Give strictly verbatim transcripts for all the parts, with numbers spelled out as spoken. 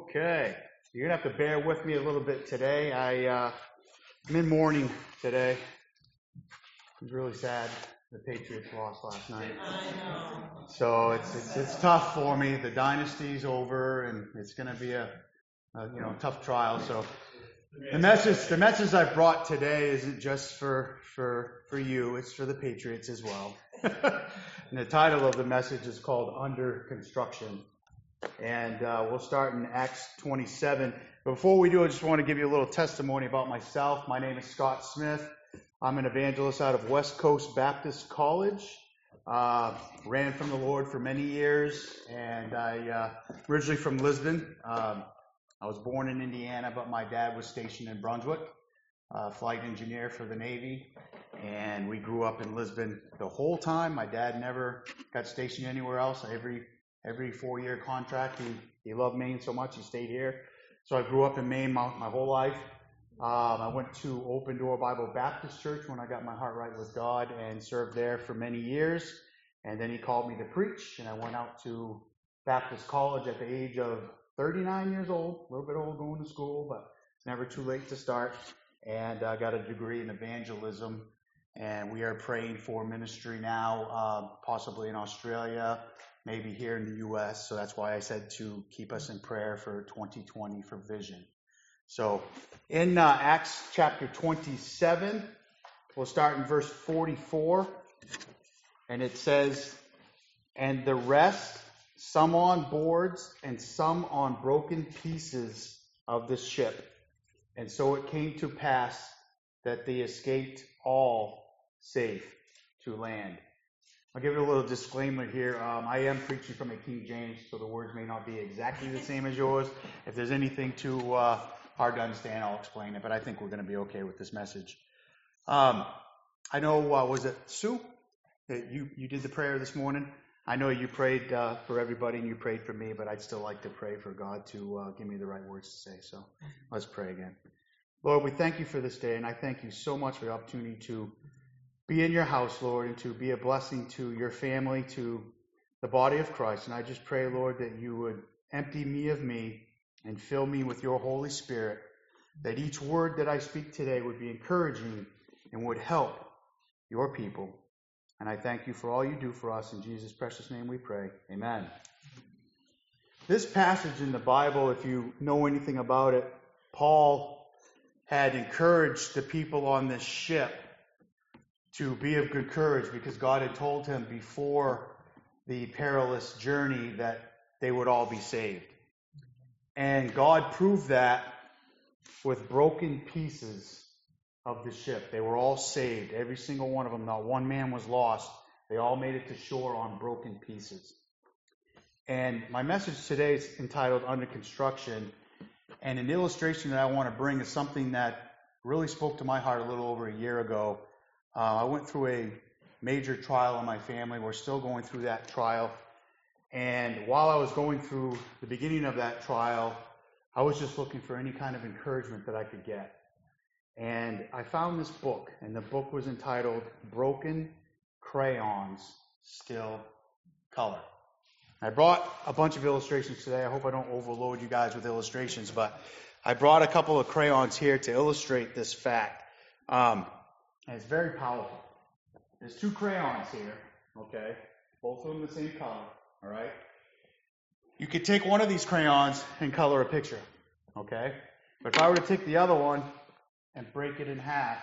Okay, you're gonna have to bear with me a little bit today. I uh, I'm in mourning today. It was really sad. The Patriots lost last night. I know. So it's it's it's tough for me. The dynasty's over, and it's gonna be a, a you know tough trial. So the message the message I brought today isn't just for for for you. It's for the Patriots as well. And the title of the message is called Under Construction. And uh, we'll start in Acts twenty-seven. But before we do, I just want to give you a little testimony about myself. My name is Scott Smith. I'm an evangelist out of West Coast Baptist College. Uh, ran from the Lord for many years, and I uh, originally from Lisbon. Um, I was born in Indiana, but my dad was stationed in Brunswick, uh, flight engineer for the Navy, and we grew up in Lisbon the whole time. My dad never got stationed anywhere else. Every Every four-year contract, he, he loved Maine so much, he stayed here. So I grew up in Maine my, my whole life. Um, I went to Open Door Bible Baptist Church when I got my heart right with God and served there for many years. And then he called me to preach, and I went out to Baptist College at the age of thirty-nine years old, a little bit old going to school, but it's never too late to start. And I got a degree in evangelism, and we are praying for ministry now, uh, possibly in Australia, maybe here in the U S, so that's why I said to keep us in prayer for twenty twenty for vision. So in uh, Acts chapter twenty-seven, we'll start in verse forty-four, and it says, "And the rest, some on boards and some on broken pieces of the ship. And so it came to pass that they escaped all safe to land." I'll give you a little disclaimer here. Um, I am preaching from a King James, so the words may not be exactly the same as yours. If there's anything too uh, hard to understand, I'll explain it, but I think we're going to be okay with this message. Um, I know, uh, was it Sue that you, you did the prayer this morning? I know you prayed uh, for everybody and you prayed for me, but I'd still like to pray for God to uh, give me the right words to say. So let's pray again. Lord, we thank you for this day, and I thank you so much for the opportunity to be in your house, Lord, and to be a blessing to your family, to the body of Christ. And I just pray, Lord, that you would empty me of me and fill me with your Holy Spirit, that each word that I speak today would be encouraging and would help your people. And I thank you for all you do for us. In Jesus' precious name we pray. Amen. This passage in the Bible, if you know anything about it, Paul had encouraged the people on this ship to be of good courage, because God had told him before the perilous journey that they would all be saved. And God proved that with broken pieces of the ship. They were all saved, every single one of them. Not one man was lost. They all made it to shore on broken pieces. And my message today is entitled Under Construction. And an illustration that I want to bring is something that really spoke to my heart a little over a year ago. Uh, I went through a major trial in my family. We're still going through that trial. And while I was going through the beginning of that trial, I was just looking for any kind of encouragement that I could get. And I found this book, and the book was entitled Broken Crayons Still Color. I brought a bunch of illustrations today. I hope I don't overload you guys with illustrations, but I brought a couple of crayons here to illustrate this fact. Um, And it's very powerful. There's two crayons here, okay? Both of them the same color, all right? You could take one of these crayons and color a picture, okay? But if I were to take the other one and break it in half,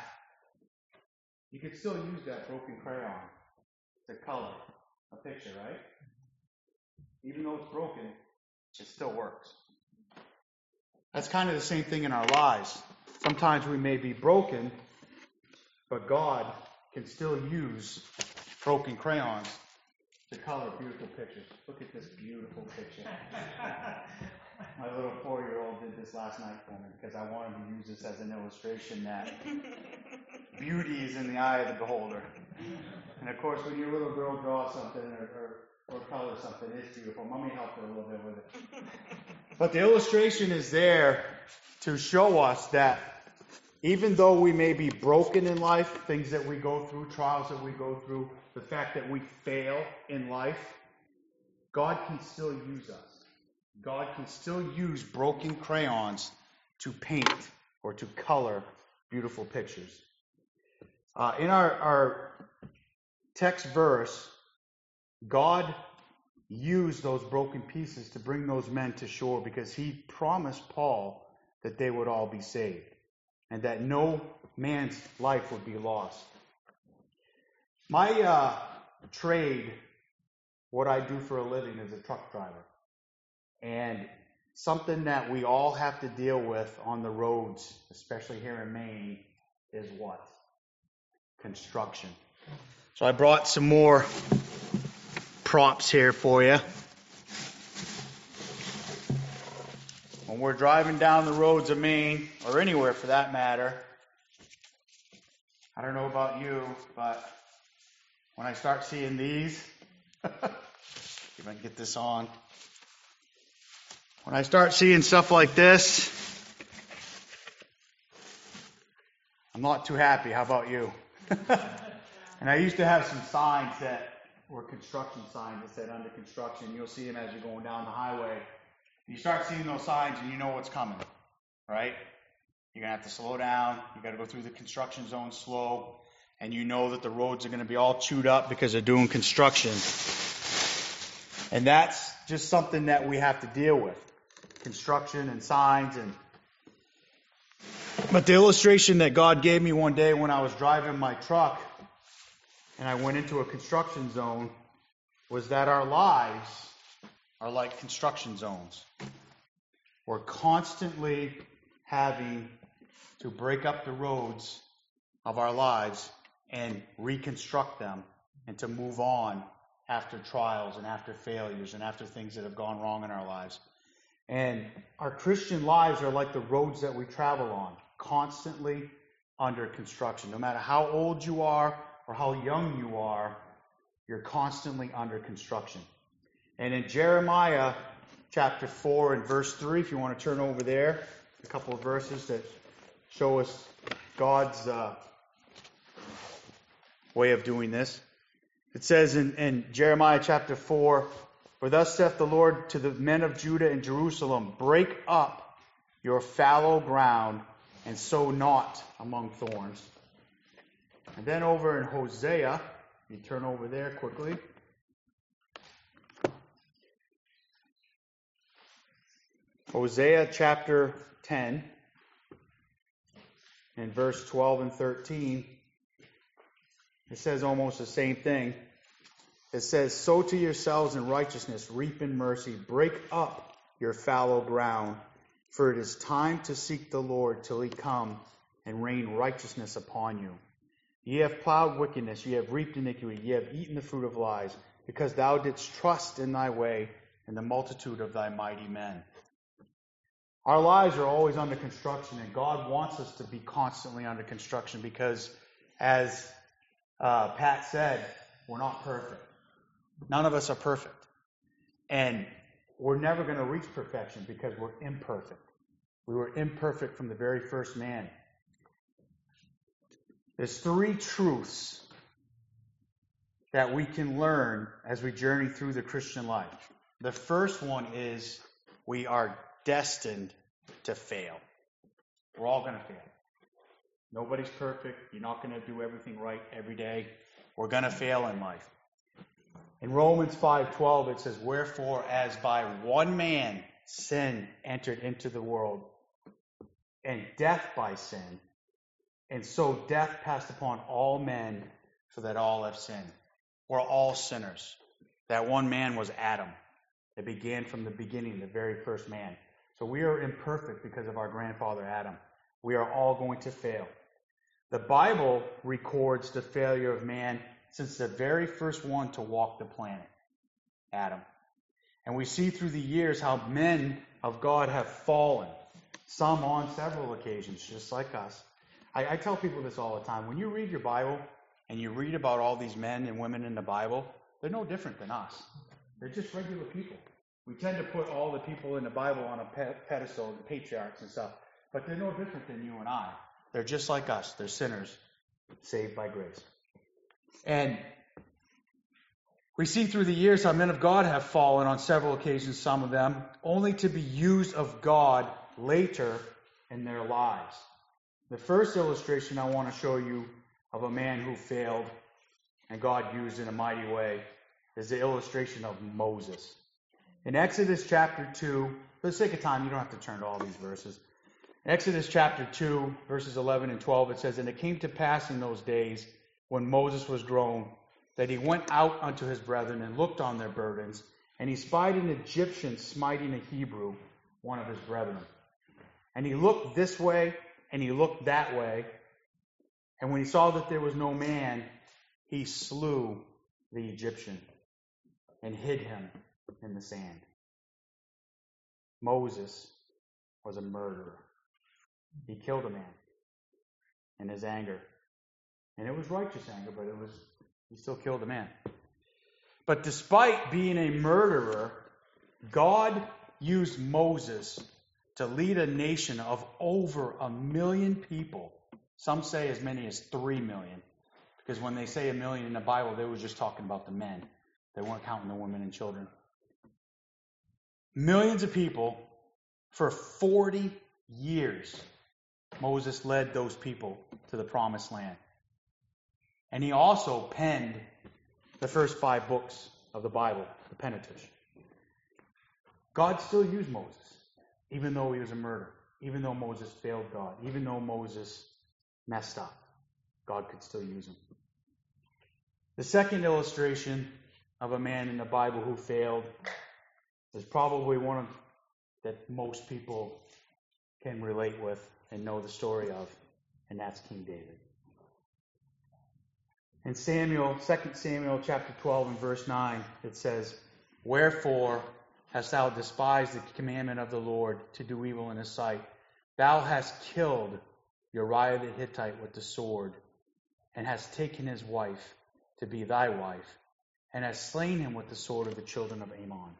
you could still use that broken crayon to color a picture, right? Even though it's broken, it still works. That's kind of the same thing in our lives. Sometimes we may be broken, but God can still use broken crayons to color beautiful pictures. Look at this beautiful picture. My little four-year-old did this last night for me because I wanted to use this as an illustration that beauty is in the eye of the beholder. And of course, when your little girl draws something or, or, or colors something, it's beautiful. Mommy helped her a little bit with it. But the illustration is there to show us that even though we may be broken in life, things that we go through, trials that we go through, the fact that we fail in life, God can still use us. God can still use broken crayons to paint or to color beautiful pictures. Uh, in our, our text verse, God used those broken pieces to bring those men to shore because he promised Paul that they would all be saved and that no man's life would be lost. My uh, trade, what I do for a living, is a truck driver. And something that we all have to deal with on the roads, especially here in Maine, is what? Construction. So I brought some more props here for you. When we're driving down the roads of Maine, or anywhere for that matter, I don't know about you, but when I start seeing these, if I can get this on, when I start seeing stuff like this, I'm not too happy. How about you? And I used to have some signs that were construction signs that said under construction. You'll see them as you're going down the highway. You start seeing those signs and you know what's coming, right? You're going to have to slow down. You got to go through the construction zone slow. And you know that the roads are going to be all chewed up because they're doing construction. And that's just something that we have to deal with. Construction and signs. and. But the illustration that God gave me one day when I was driving my truck and I went into a construction zone was that our lives are like construction zones. We're constantly having to break up the roads of our lives and reconstruct them and to move on after trials and after failures and after things that have gone wrong in our lives. And our Christian lives are like the roads that we travel on, constantly under construction. No matter how old you are or how young you are, you're constantly under construction. And in Jeremiah chapter four and verse three, if you want to turn over there, a couple of verses that show us God's uh, way of doing this. It says in, in Jeremiah chapter four, "For thus saith the Lord to the men of Judah and Jerusalem, break up your fallow ground and sow not among thorns." And then over in Hosea, you turn over there quickly. Hosea chapter ten and verse twelve and thirteen. It says almost the same thing. It says, "Sow to yourselves in righteousness, reap in mercy, break up your fallow ground, for it is time to seek the Lord till he come and rain righteousness upon you. Ye have plowed wickedness, ye have reaped iniquity, ye have eaten the fruit of lies, because thou didst trust in thy way and the multitude of thy mighty men." Our lives are always under construction, and God wants us to be constantly under construction because, as uh, Pat said, we're not perfect. None of us are perfect. And we're never going to reach perfection because we're imperfect. We were imperfect from the very first man. There's three truths that we can learn as we journey through the Christian life. The first one is we are destined to fail. We're all going to fail. Nobody's perfect. You're not going to do everything right every day. We're going to fail in life. In Romans five twelve, it says, "Wherefore, as by one man sin entered into the world, and death by sin, and so death passed upon all men, so that all have sinned." We're all sinners. That one man was Adam. It began from the beginning, the very first man. So we are imperfect because of our grandfather Adam. We are all going to fail. The Bible records the failure of man since the very first one to walk the planet, Adam. And we see through the years how men of God have fallen, some on several occasions, just like us. I, I tell people this all the time. When you read your Bible and you read about all these men and women in the Bible, they're no different than us. They're just regular people. We tend to put all the people in the Bible on a pedestal, the patriarchs and stuff, but they're no different than you and I. They're just like us. They're sinners saved by grace. And We see through the years how men of God have fallen on several occasions, some of them, only to be used of God later in their lives. The first illustration I want to show you of a man who failed and God used in a mighty way is the illustration of Moses. In Exodus chapter two, for the sake of time, you don't have to turn to all these verses. In Exodus chapter two, verses eleven and twelve, it says, "And it came to pass in those days, when Moses was grown, that he went out unto his brethren and looked on their burdens, and he spied an Egyptian smiting a Hebrew, one of his brethren. And he looked this way, and he looked that way, and when he saw that there was no man, he slew the Egyptian and hid him in the sand." Moses was a murderer. He killed a man in his anger. And it was righteous anger, but it was he still killed a man. But despite being a murderer, God used Moses to lead a nation of over a million people. Some say as many as three million. Because when they say a million in the Bible, they were just talking about the men. They weren't counting the women and children. Millions of people for forty years. Moses led those people to the promised land. And he also penned the first five books of the Bible, the Pentateuch. God still used Moses, even though he was a murderer, even though Moses failed God, even though Moses messed up. God could still use him. The second illustration of a man in the Bible who failed is probably one of, that most people can relate with and know the story of, and that's King David. In Samuel, Second Samuel chapter twelve and verse nine, it says, "Wherefore hast thou despised the commandment of the Lord to do evil in his sight? Thou hast killed Uriah the Hittite with the sword, and hast taken his wife to be thy wife, and hast slain him with the sword of the children of Ammon."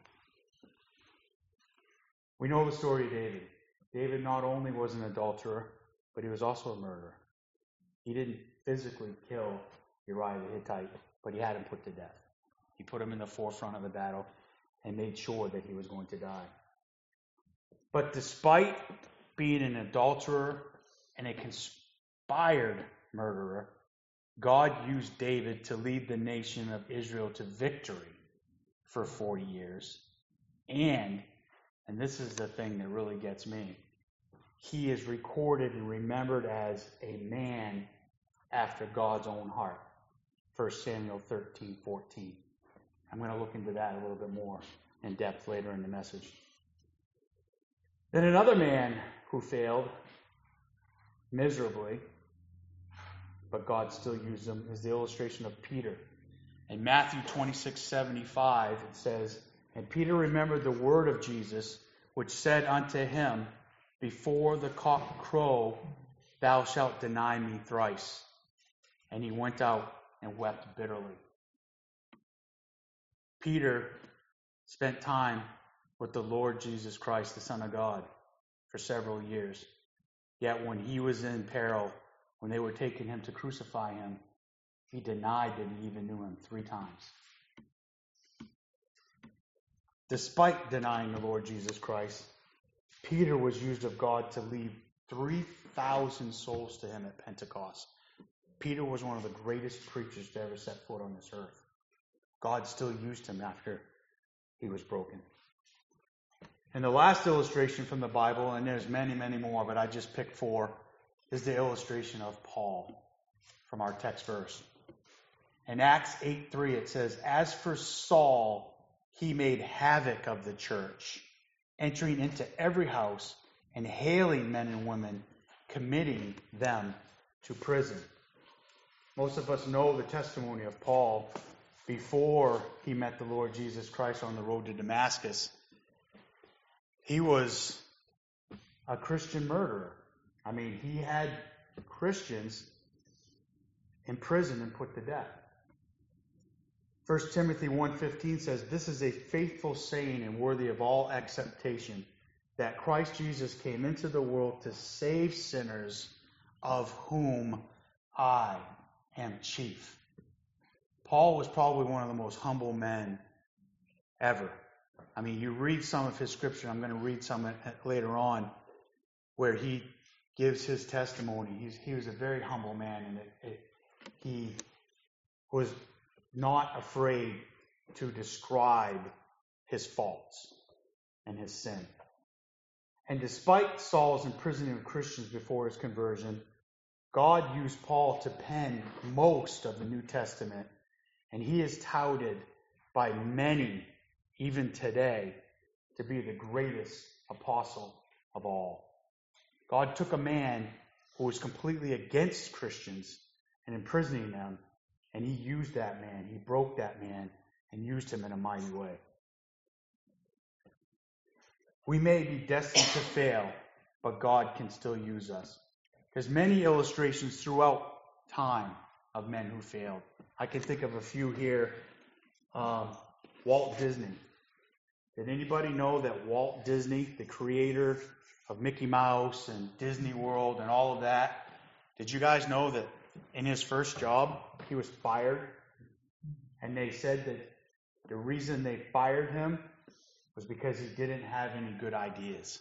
We know the story of David. David not only was an adulterer, but he was also a murderer. He didn't physically kill Uriah the Hittite, but he had him put to death. He put him in the forefront of the battle and made sure that he was going to die. But despite being an adulterer and a conspired murderer, God used David to lead the nation of Israel to victory for forty years. And, and this is the thing that really gets me, he is recorded and remembered as a man after God's own heart. First Samuel thirteen fourteen. I'm going to look into that a little bit more in depth later in the message. Then another man who failed miserably, but God still used him, is the illustration of Peter. In Matthew twenty-six seventy-five, it says, "And Peter remembered the word of Jesus, which said unto him, Before the cock crow, thou shalt deny me thrice. And he went out and wept bitterly." Peter spent time with the Lord Jesus Christ, the Son of God, for several years. Yet when he was in peril, when they were taking him to crucify him, he denied that he even knew him three times. Despite denying the Lord Jesus Christ, Peter was used of God to lead three thousand souls to him at Pentecost. Peter was one of the greatest preachers to ever set foot on this earth. God still used him after he was broken. And the last illustration from the Bible, and there's many, many more, but I just picked four, is the illustration of Paul from our text verse. In Acts eight three, it says, "As for Saul, he made havoc of the church, entering into every house and hailing men and women, committing them to prison." Most of us know the testimony of Paul before he met the Lord Jesus Christ on the road to Damascus. He was a Christian murderer. I mean, he had Christians imprisoned and put to death. First Timothy one fifteen says, "This is a faithful saying and worthy of all acceptation, that Christ Jesus came into the world to save sinners, of whom I am chief." Paul was probably one of the most humble men ever. I mean, you read some of his scripture, I'm going to read some later on, where he gives his testimony. He's, he was a very humble man, and it, it, he was not afraid to describe his faults and his sin. And despite Saul's imprisoning of Christians before his conversion, God used Paul to pen most of the New Testament, and he is touted by many, even today, to be the greatest apostle of all. God took a man who was completely against Christians and imprisoning them, and he used that man, he broke that man, and used him in a mighty way. We may be destined to fail, but God can still use us. There's many illustrations throughout time of men who failed. I can think of a few here. Um, Walt Disney. Did anybody know that Walt Disney, the creator of Mickey Mouse and Disney World and all of that, did you guys know that in his first job, he was fired? And they said that the reason they fired him was because he didn't have any good ideas.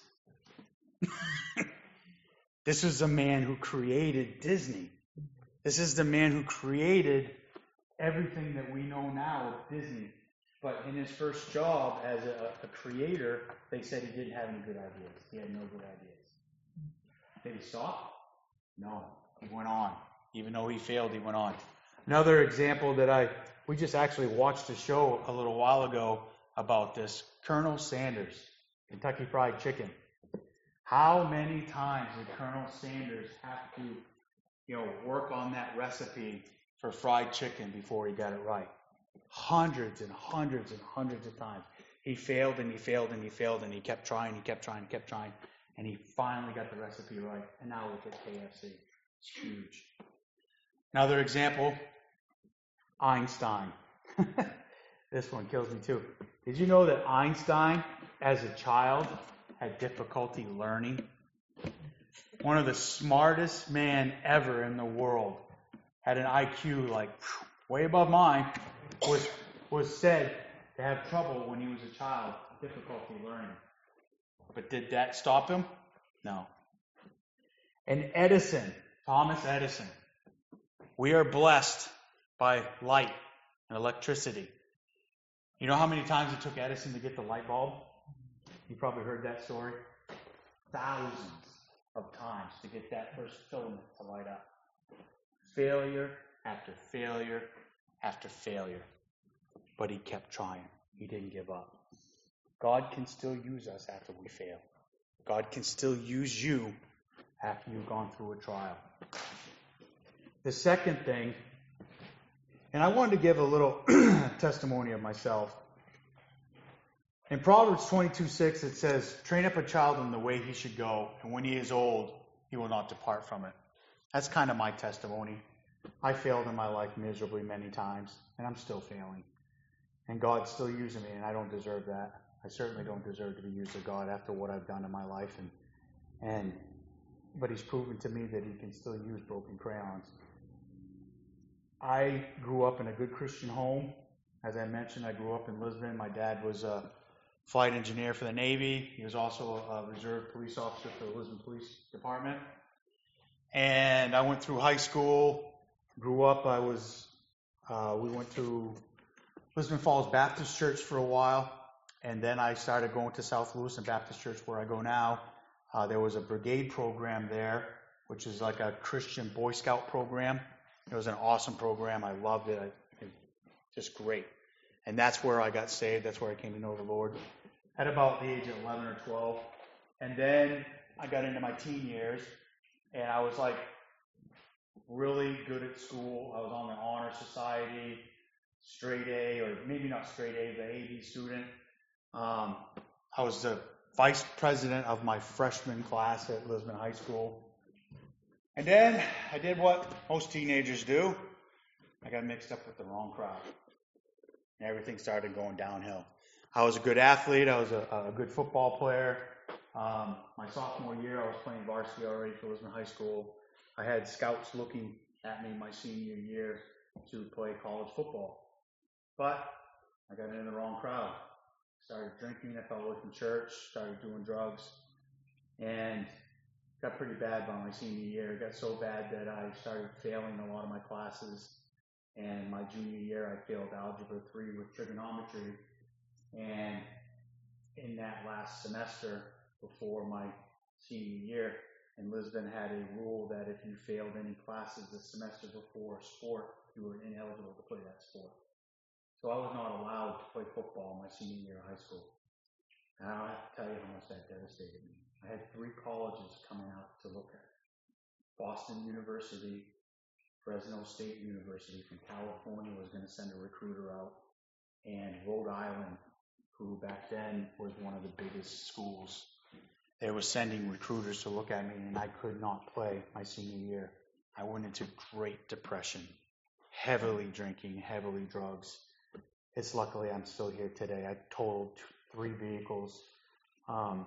This is the man who created Disney. This is the man who created everything that we know now of Disney. But in his first job as a, a creator, they said he didn't have any good ideas. He had no good ideas. Did he stop? No. He went on. Even though he failed, he went on. Another example that I, we just actually watched a show a little while ago about this. Colonel Sanders, Kentucky Fried Chicken. How many times did Colonel Sanders have to, you know, work on that recipe for fried chicken before he got it right? Hundreds and hundreds and hundreds of times. He failed and he failed and he failed and he kept trying, he kept trying, he kept trying, and he finally got the recipe right. And now look at K F C. It's huge. Another example, Einstein. This one kills me too. Did you know that Einstein, as a child, had difficulty learning? One of the smartest men ever in the world, had an I Q like way above mine, was was said to have trouble when he was a child, difficulty learning. But did that stop him? No. And Edison, Thomas Edison. We are blessed by light and electricity. You know how many times it took Edison to get the light bulb? You probably heard that story. Thousands of times to get that first filament to light up. Failure after failure after failure. But he kept trying. He didn't give up. God can still use us after we fail. God can still use you after you've gone through a trial. The second thing, and I wanted to give a little testimony of myself. In Proverbs twenty-two six, it says, train up a child in the way he should go, and when he is old, he will not depart from it. That's kind of my testimony. I failed in my life miserably many times, and I'm still failing. And God's still using me, and I don't deserve that. I certainly don't deserve to be used of God after what I've done in my life. And and but He's proven to me that He can still use broken crayons. I grew up in a good Christian home. As I mentioned, I grew up in Lisbon. My dad was a flight engineer for the Navy. He was also a reserve police officer for the Lisbon Police Department. And I went through high school, grew up. I was, uh, we went to Lisbon Falls Baptist Church for a while. And then I started going to South Lewiston Baptist Church, where I go now. Uh, there was a brigade program there, which is like a Christian Boy Scout program. It was an awesome program. I loved it. I, it just great. And that's where I got saved. That's where I came to know the Lord at about the age of eleven or twelve. And then I got into my teen years, and I was like really good at school. I was on the honor society, straight A, or maybe not straight A, but A B student. Um, I was the vice president of my freshman class at Lisbon High School. And then I did what most teenagers do. I got mixed up with the wrong crowd. And everything started going downhill. I was a good athlete. I was a, a good football player. Um, my sophomore year, I was playing varsity already for Lisbon High School. I had scouts looking at me my senior year. to play college football. But I got in the wrong crowd. Started drinking, I fell away from church, started doing drugs, and got pretty bad by my senior year. It got so bad that I started failing a lot of my classes. And my junior year, I failed Algebra three with trigonometry. And in that last semester, before my senior year, and Lisbon had a rule that if you failed any classes the semester before a sport, you were ineligible to play that sport. So I was not allowed to play football my senior year of high school. And I don't have to tell you how much that devastated me. I had three colleges coming out to look at. Boston University, Fresno State University from California was going to send a recruiter out, and Rhode Island, who back then was one of the biggest schools, they were sending recruiters to look at me, and I could not play my senior year. I went into great depression, heavily drinking, heavily drugs. It's luckily I'm still here today. I totaled three vehicles. Um,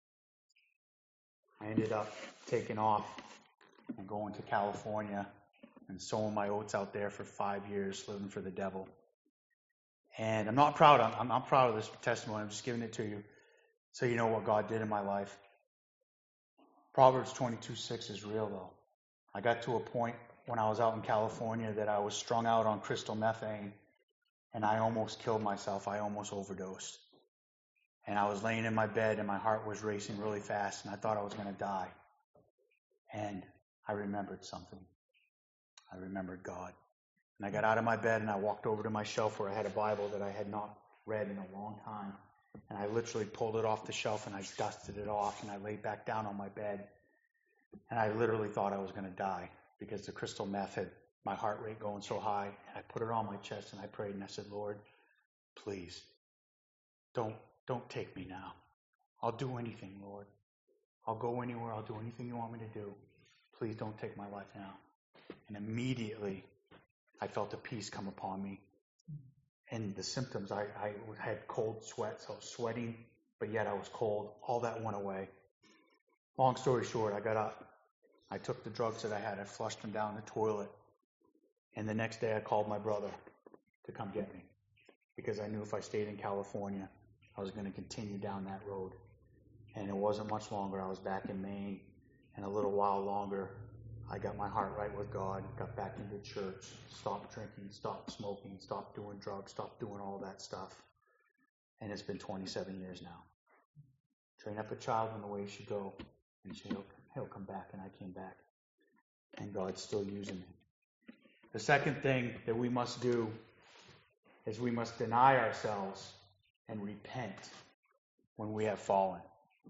I ended up taking off and going to California and sowing my oats out there for five years, living for the devil. And I'm not proud of, I'm not proud of this testimony. I'm just giving it to you so you know what God did in my life. Proverbs twenty-two six is real, though. I got to a point when I was out in California that I was strung out on crystal methane, and I almost killed myself. I almost overdosed. And I was laying in my bed, and my heart was racing really fast, and I thought I was going to die. And I remembered something. I remembered God. And I got out of my bed, and I walked over to my shelf where I had a Bible that I had not read in a long time. And I literally pulled it off the shelf, and I dusted it off, and I laid back down on my bed. And I literally thought I was going to die because the crystal meth had my heart rate going so high. And I put it on my chest, and I prayed, and I said, Lord, please, don't, don't take me now. I'll do anything, Lord. I'll go anywhere. I'll do anything you want me to do. Please don't take my life now. And immediately, I felt a peace come upon me. And the symptoms, I, I had cold sweats. I was sweating, but yet I was cold. All that went away. Long story short, I got up. I took the drugs that I had. I flushed them down the toilet. And the next day, I called my brother to come get me because I knew if I stayed in California, I was going to continue down that road. And it wasn't much longer. I was back in Maine. And a little while longer, I got my heart right with God, got back into church, stopped drinking, stopped smoking, stopped doing drugs, stopped doing all that stuff. And it's been twenty-seven years now. Train up a child in the way he should go, and he'll, he'll come back, and I came back. And God's still using me. The second thing that we must do is we must deny ourselves and repent when we have fallen.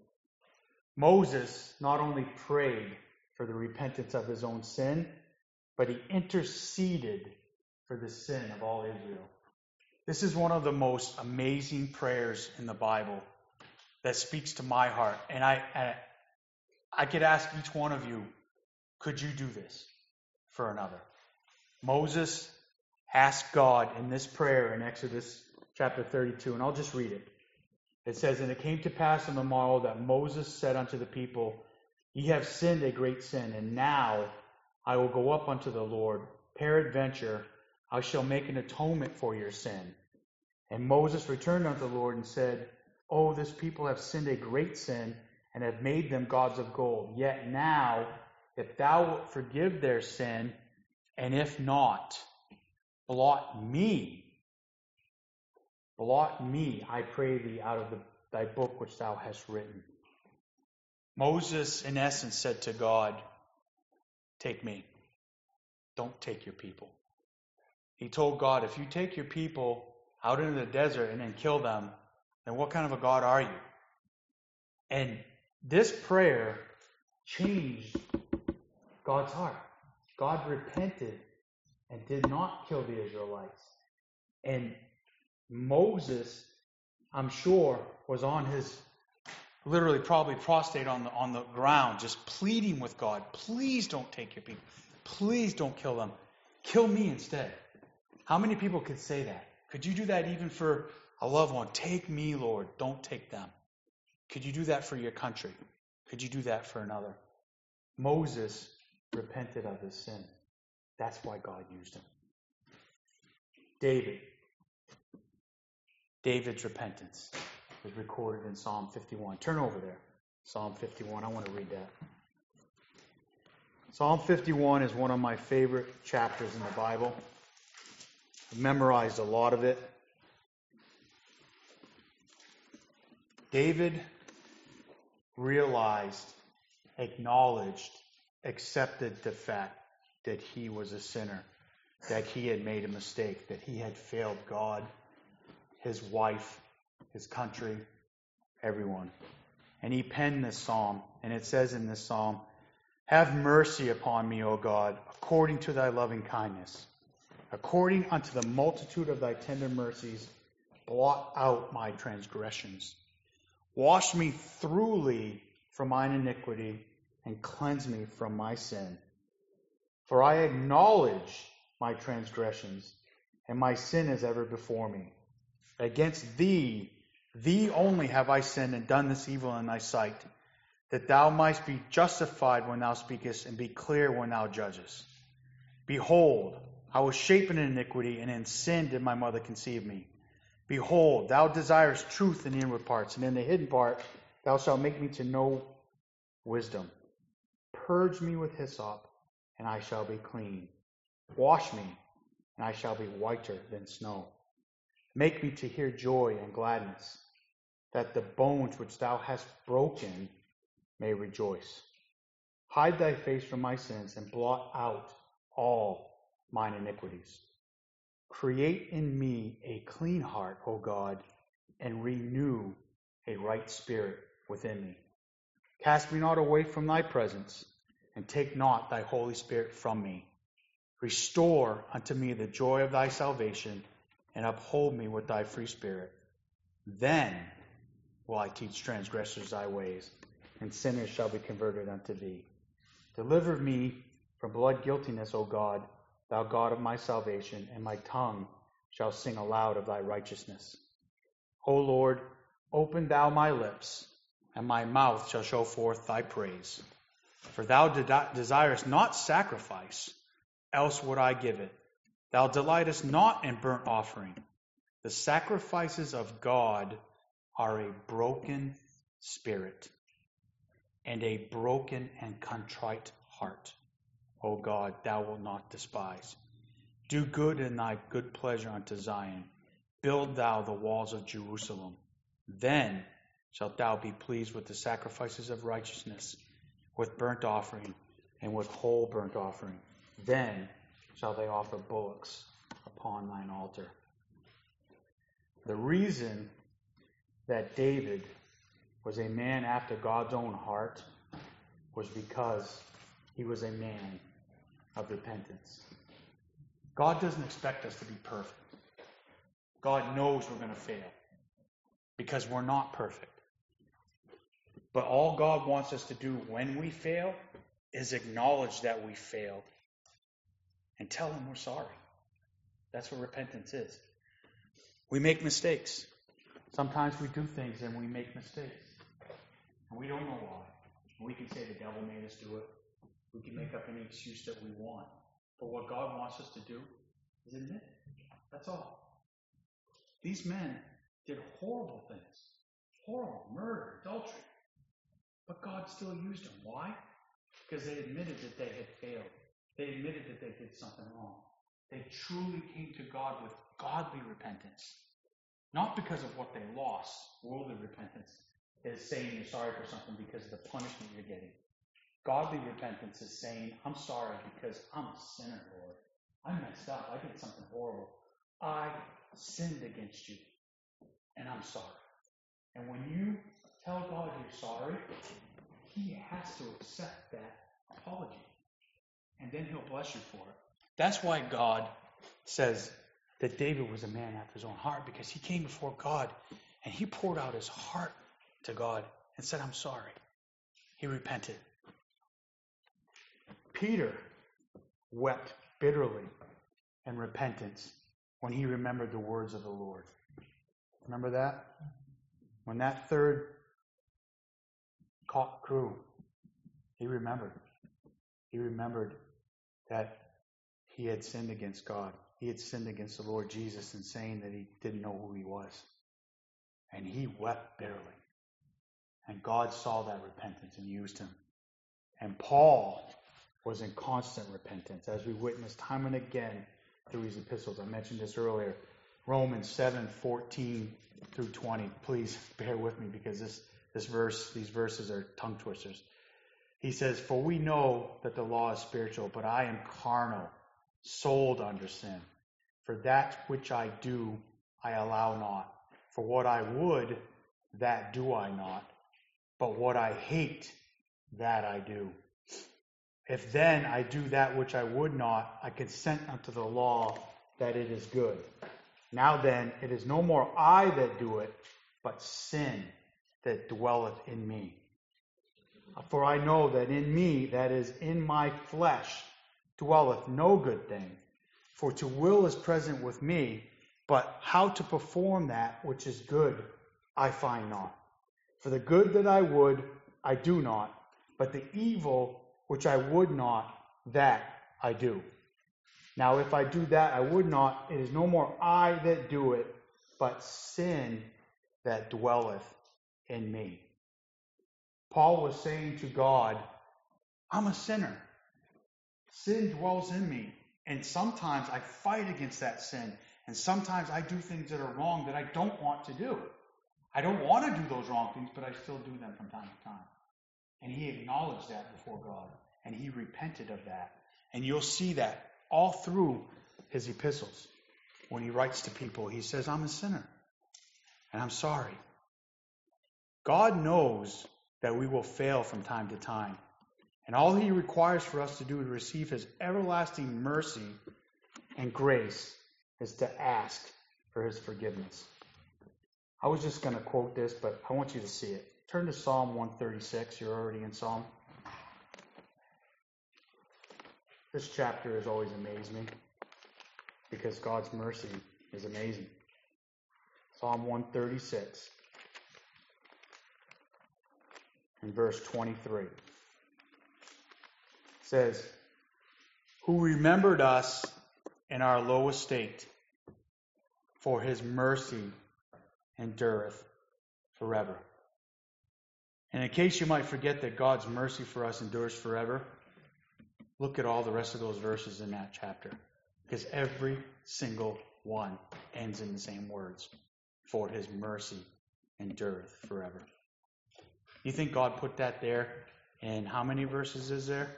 Moses not only prayed for the repentance of his own sin, but he interceded for the sin of all Israel. This is one of the most amazing prayers in the Bible that speaks to my heart. And I, I, I could ask each one of you, could you do this for another? Moses asked God in this prayer in Exodus chapter thirty-two, and I'll just read it. It says, And it came to pass on the morrow that Moses said unto the people, Ye have sinned a great sin, and now I will go up unto the Lord. Peradventure, I shall make an atonement for your sin. And Moses returned unto the Lord and said, Oh, this people have sinned a great sin, and have made them gods of gold. Yet now, if thou wilt forgive their sin, and if not, blot me, blot me, I pray thee, out of the, thy book which thou hast written. Moses, in essence, said to God, take me. Don't take your people. He told God, if you take your people out into the desert and then kill them, then what kind of a God are you? And this prayer changed God's heart. God repented and did not kill the Israelites. And Moses, I'm sure, was on his, literally probably prostrate on the on the ground, just pleading with God, please don't take your people. Please don't kill them. Kill me instead. How many people could say that? Could you do that even for a loved one? Take me, Lord. Don't take them. Could you do that for your country? Could you do that for another? Moses repented of his sin. That's why God used him. David. David's repentance is recorded in Psalm fifty-one. Turn over there. Psalm fifty-one. I want to read that. Psalm fifty-one is one of my favorite chapters in the Bible. I've memorized a lot of it. David realized, acknowledged, accepted the fact that he was a sinner, that he had made a mistake, that he had failed God, his wife, his country, everyone. And he penned this psalm, and it says in this psalm, "Have mercy upon me, O God, according to thy loving kindness. According unto the multitude of thy tender mercies, blot out my transgressions. Wash me thoroughly from mine iniquity, and cleanse me from my sin. For I acknowledge my transgressions, and my sin is ever before me. Against thee, thee only have I sinned and done this evil in thy sight, that thou mightst be justified when thou speakest, and be clear when thou judgest. Behold, I was shapen in iniquity, and in sin did my mother conceive me. Behold, thou desirest truth in the inward parts, and in the hidden part thou shalt make me to know wisdom. Purge me with hyssop, and I shall be clean. Wash me, and I shall be whiter than snow. Make me to hear joy and gladness, that the bones which thou hast broken may rejoice. Hide thy face from my sins, and blot out all mine iniquities. Create in me a clean heart, O God, and renew a right spirit within me. Cast me not away from thy presence, and take not thy Holy Spirit from me. Restore unto me the joy of thy salvation, and uphold me with thy free spirit. Then will I teach transgressors thy ways, and sinners shall be converted unto thee. Deliver me from blood guiltiness, O God, thou God of my salvation, and my tongue shall sing aloud of thy righteousness. O Lord, open thou my lips, and my mouth shall show forth thy praise. For thou de- desirest not sacrifice, else would I give it. Thou delightest not in burnt offering. The sacrifices of God are a broken spirit, and a broken and contrite heart. O God, thou wilt not despise. Do good in thy good pleasure unto Zion. Build thou the walls of Jerusalem. Then shalt thou be pleased with the sacrifices of righteousness, with burnt offering, and with whole burnt offering. Then shall they offer bullocks upon thine altar." The reason that David was a man after God's own heart was because he was a man of repentance. God doesn't expect us to be perfect. God knows we're going to fail because we're not perfect. But all God wants us to do when we fail is acknowledge that we failed and tell him we're sorry. That's what repentance is. We make mistakes. Sometimes we do things and we make mistakes. And we don't know why. We can say the devil made us do it. We can make up any excuse that we want. But what God wants us to do is admit it. That's all. These men did horrible things. Horrible. Murder, adultery. But God still used them. Why? Because they admitted that they had failed. They admitted that they did something wrong. They truly came to God with godly repentance. Not because of what they lost. Worldly repentance is saying you're sorry for something because of the punishment you're getting. Godly repentance is saying, I'm sorry because I'm a sinner, Lord. I messed up. I did something horrible. I sinned against you, and I'm sorry. And when you tell God you're sorry, he has to accept that apology. And then he'll bless you for it. That's why God says that David was a man after his own heart, because he came before God and he poured out his heart to God and said, I'm sorry. He repented. Peter wept bitterly in repentance when he remembered the words of the Lord. Remember that? When that third cock crew, he remembered. He remembered that he had sinned against God. he had sinned against the Lord Jesus in saying that he didn't know who he was. And he wept bitterly. And God saw that repentance and used him. And Paul was in constant repentance, as we witnessed time and again through his epistles. I mentioned this earlier. Romans seven, fourteen through twenty. Please bear with me because this, this verse, these verses are tongue twisters. He says, "For we know that the law is spiritual, but I am carnal, sold under sin. For that which I do, I allow not. For what I would, that do I not. But what I hate, that I do. If then I do that which I would not, I consent unto the law that it is good. Now then, it is no more I that do it, but sin that dwelleth in me. For I know that in me, that is in my flesh, dwelleth no good thing. For to will is present with me, but how to perform that which is good, I find not. For the good that I would, I do not, but the evil which I would not, that I do. Now if I do that I would not, it is no more I that do it, but sin that dwelleth in me." Paul was saying to God, I'm a sinner. Sin dwells in me. And sometimes I fight against that sin. And sometimes I do things that are wrong that I don't want to do. I don't want to do those wrong things, but I still do them from time to time. And he acknowledged that before God. And he repented of that. And you'll see that all through his epistles. When he writes to people, he says, I'm a sinner. And I'm sorry. God knows that we will fail from time to time. And all he requires for us to do to receive his everlasting mercy and grace is to ask for his forgiveness. I was just going to quote this, but I want you to see it. Turn to Psalm one thirty-six. You're already in Psalm. This chapter has always amazed me because God's mercy is amazing. Psalm one thirty-six. In verse twenty-three, it says, "Who remembered us in our low estate, for his mercy endureth forever." And in case you might forget that God's mercy for us endures forever, look at all the rest of those verses in that chapter, because every single one ends in the same words: for his mercy endureth forever. You think God put that there? And how many verses is there?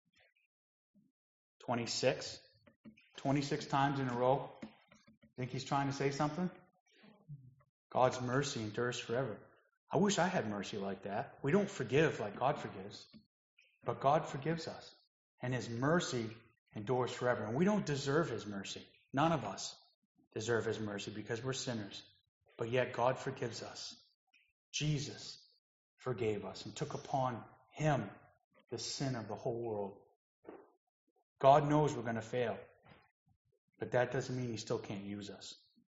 twenty-six? twenty-six times in a row? Think he's trying to say something? God's mercy endures forever. I wish I had mercy like that. We don't forgive like God forgives. But God forgives us. And his mercy endures forever. And we don't deserve his mercy. None of us deserve his mercy because we're sinners. But yet God forgives us. Jesus forgave us and took upon him the sin of the whole world. God knows we're going to fail, but that doesn't mean he still can't use us.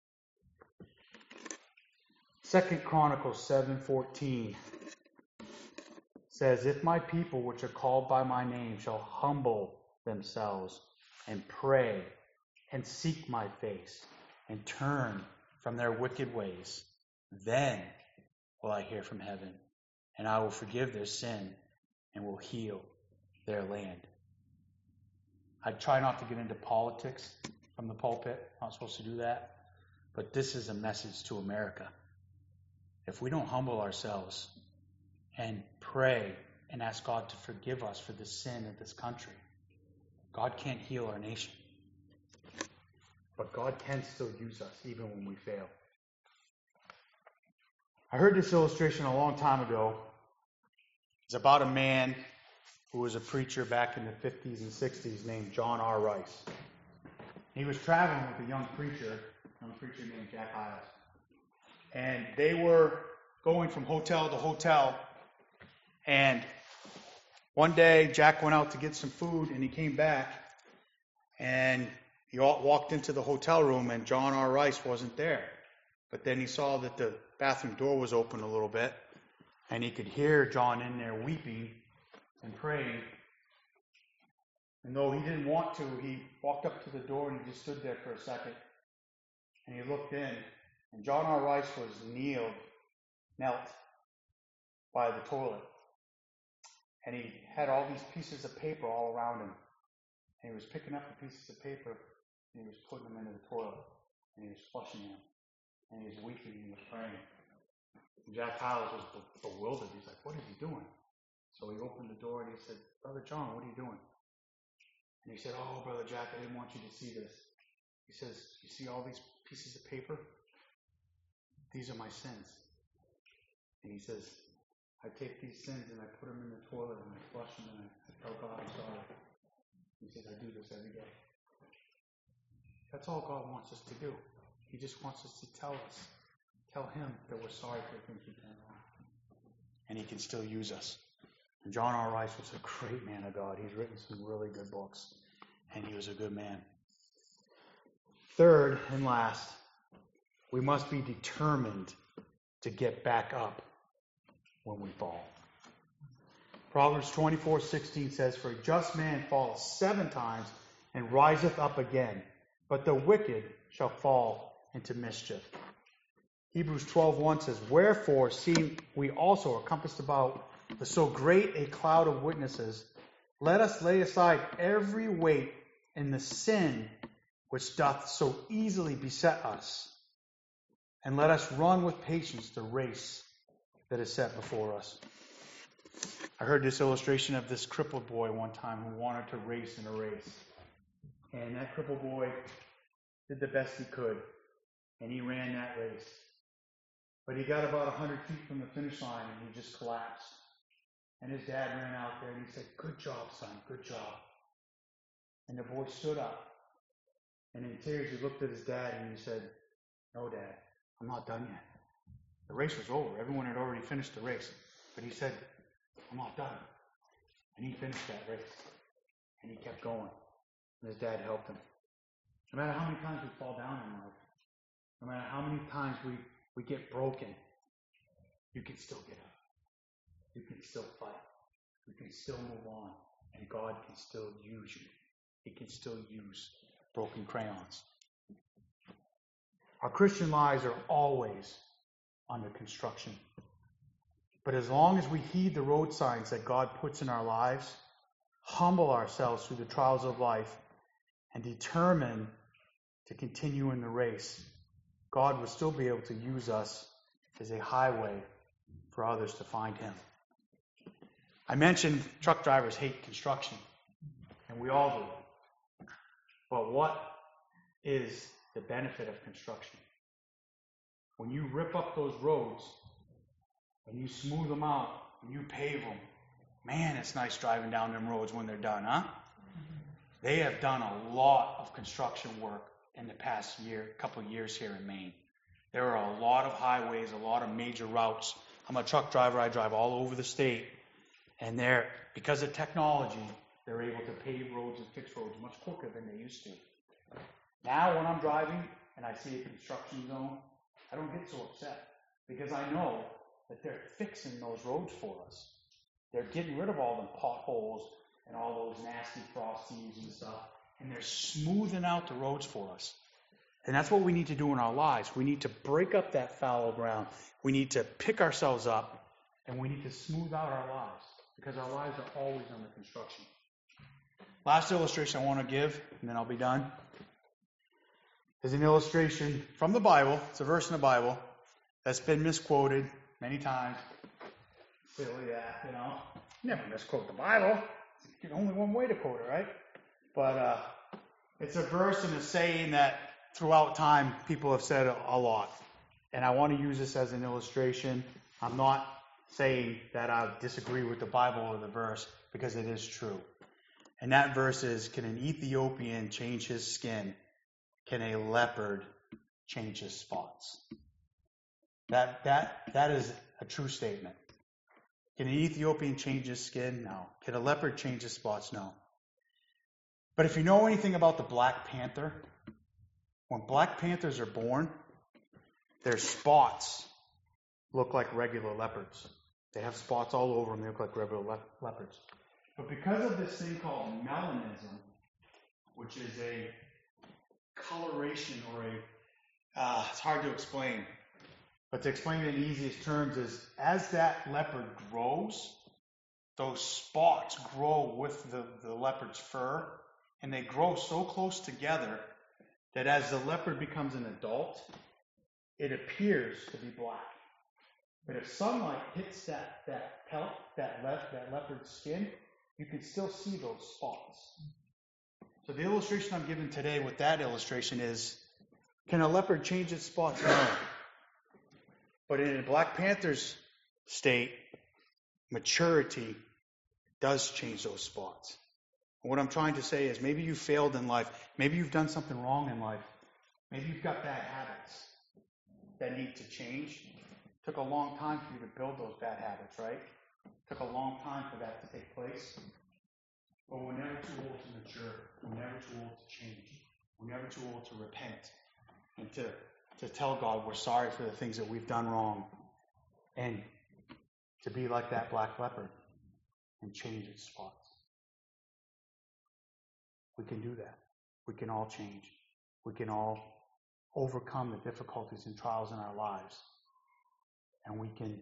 Second Chronicles seven fourteen says, "If my people which are called by my name shall humble themselves and pray and seek my face and turn from their wicked ways, then will I hear from heaven, and I will forgive their sin and will heal their land." I try not to get into politics from the pulpit. I'm not supposed to do that. But this is a message to America. If we don't humble ourselves and pray and ask God to forgive us for the sin of this country, God can't heal our nation. But God can still use us even when we fail. I heard this illustration a long time ago. It's about a man who was a preacher back in the fifties and sixties named John R. Rice. He was traveling with a young preacher, a young preacher named Jack Hyles. And they were going from hotel to hotel. And one day, Jack went out to get some food, and he came back. And he walked into the hotel room, and John R. Rice wasn't there. But then he saw that the bathroom door was open a little bit, and he could hear John in there weeping and praying. And though he didn't want to, he walked up to the door and he just stood there for a second. And he looked in, and John R. Rice was kneeled, knelt by the toilet. And he had all these pieces of paper all around him. And he was picking up the pieces of paper, and he was putting them into the toilet. And he was flushing them. And he was weeping, and he was praying. And Jack Hyles was bewildered. He's like, what is he doing? So he opened the door and he said, Brother John, what are you doing? And he said, oh, Brother Jack, I didn't want you to see this. He says, you see all these pieces of paper? These are my sins. And he says, I take these sins and I put them in the toilet and I flush them and I, I tell God I'm sorry. He says, I do this every day. That's all God wants us to do. He just wants us to tell us, tell him that we're sorry for the things we've done wrong. And he can still use us. And John R. Rice was a great man of God. He's written some really good books. And he was a good man. Third and last, we must be determined to get back up when we fall. Proverbs twenty-four sixteen says, for a just man falleth seven times and riseth up again, but the wicked shall fall into mischief. Hebrews twelve one says, wherefore, seeing we also are compassed about with so great a cloud of witnesses, let us lay aside every weight and the sin which doth so easily beset us, and let us run with patience the race that is set before us. I heard this illustration of this crippled boy one time who wanted to race in a race. And that crippled boy did the best he could, and he ran that race. But he got about one hundred feet from the finish line, and he just collapsed. And his dad ran out there, and he said, good job, son, good job. And the boy stood up. And in tears, he looked at his dad, and he said, no, Dad, I'm not done yet. The race was over. Everyone had already finished the race. But he said, I'm not done. And he finished that race. And he kept going. And his dad helped him. No matter how many times we fall down in life, no matter how many times we, we get broken, you can still get up. You can still fight. You can still move on. And God can still use you. He can still use broken crayons. Our Christian lives are always under construction. But as long as we heed the road signs that God puts in our lives, humble ourselves through the trials of life, and determine to continue in the race, God will still be able to use us as a highway for others to find him. I mentioned truck drivers hate construction, and we all do. But what is the benefit of construction? When you rip up those roads and you smooth them out and you pave them, man, it's nice driving down them roads when they're done, huh? They have done a lot of construction work in the past year, couple of years here in Maine. There are a lot of highways, a lot of major routes. I'm a truck driver. I drive all over the state. And they're, because of technology, they're able to pave roads and fix roads much quicker than they used to. Now when I'm driving and I see a construction zone, I don't get so upset because I know that they're fixing those roads for us. They're getting rid of all them potholes and all those nasty frosties and stuff, and they're smoothing out the roads for us. And that's what we need to do in our lives. We need to break up that fallow ground. We need to pick ourselves up, and we need to smooth out our lives because our lives are always under construction. Last illustration I want to give, and then I'll be done, is an illustration from the Bible. It's a verse in the Bible that's been misquoted many times. Silly that, you know. Never misquote the Bible. There's only one way to quote it, right? But uh, it's a verse and a saying that throughout time people have said a lot. And I want to use this as an illustration. I'm not saying that I disagree with the Bible or the verse because it is true. And that verse is, can an Ethiopian change his skin? Can a leopard change his spots? That that that is a true statement. Can an Ethiopian change his skin? No. Can a leopard change his spots? No. But if you know anything about the Black Panther, when Black Panthers are born, their spots look like regular leopards. They have spots all over them. They look like regular le- leopards. But because of this thing called melanism, which is a coloration or a, uh, it's hard to explain, but to explain it in the easiest terms is as that leopard grows, those spots grow with the, the leopard's fur, and they grow so close together that as the leopard becomes an adult, it appears to be black. But if sunlight hits that, that pelt, that, le- that leopard's skin, you can still see those spots. So the illustration I'm giving today with that illustration is, can a leopard change its spots? No. But in a Black Panther's state, maturity does change those spots. And what I'm trying to say is maybe you failed in life. Maybe you've done something wrong in life. Maybe you've got bad habits that need to change. It took a long time for you to build those bad habits, right? It took a long time for that to take place. But we're never too old to mature. We're never too old to change. We're never too old to repent and to, to tell God we're sorry for the things that we've done wrong and to be like that black leopard and change its spots. We can do that. We can all change. We can all overcome the difficulties and trials in our lives. And we can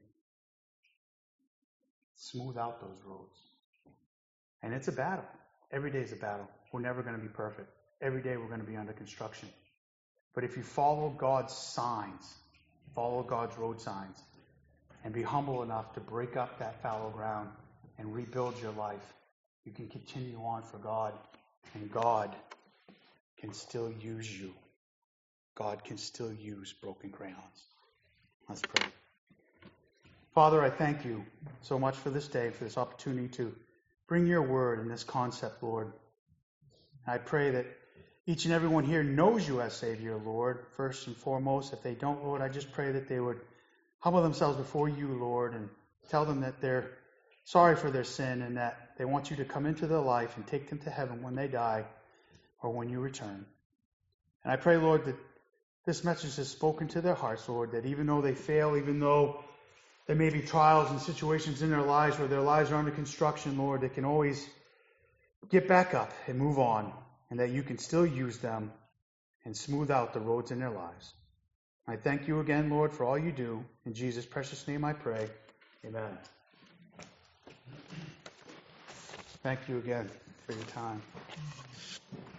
smooth out those roads. And it's a battle. Every day is a battle. We're never going to be perfect. Every day we're going to be under construction. But if you follow God's signs, follow God's road signs, and be humble enough to break up that fallow ground and rebuild your life, you can continue on for God. And God can still use you. God can still use broken crayons. Let's pray. Father, I thank you so much for this day, for this opportunity to bring your word and this concept, Lord. I pray that each and every one here knows you as Savior, Lord, first and foremost. If they don't, Lord, I just pray that they would humble themselves before you, Lord, and tell them that they're sorry for their sin and that they want you to come into their life and take them to heaven when they die or when you return. And I pray, Lord, that this message has spoken to their hearts, Lord, that even though they fail, even though there may be trials and situations in their lives where their lives are under construction, Lord, they can always get back up and move on, and that you can still use them and smooth out the roads in their lives. I thank you again, Lord, for all you do. In Jesus' precious name I pray. Amen. Thank you again for your time.